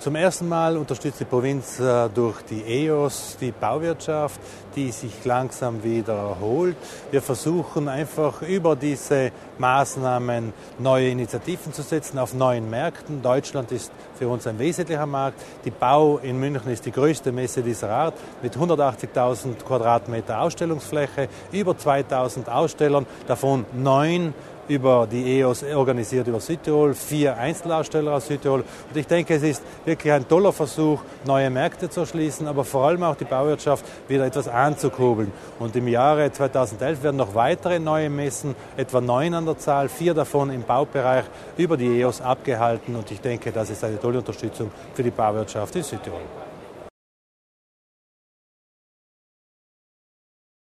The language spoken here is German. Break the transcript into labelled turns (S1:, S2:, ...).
S1: Zum ersten Mal unterstützt die Provinz durch die EOS die Bauwirtschaft, die sich langsam wieder erholt. Wir versuchen einfach über diese Maßnahmen neue Initiativen zu setzen auf neuen Märkten. Deutschland ist für uns ein wesentlicher Markt. Die Bau in München ist die größte Messe dieser Art mit 180.000 Quadratmeter Ausstellungsfläche, über 2.000 Ausstellern, davon 9 über die EOS organisiert über Südtirol, 4 Einzelaussteller aus Südtirol. Und ich denke, es ist wirklich ein toller Versuch, neue Märkte zu erschließen, aber vor allem auch die Bauwirtschaft wieder etwas anzukurbeln. Und im Jahre 2011 werden noch weitere neue Messen, etwa 9 an der Zahl, 4 davon im Baubereich über die EOS abgehalten. Und ich denke, das ist eine tolle Unterstützung für die Bauwirtschaft in Südtirol.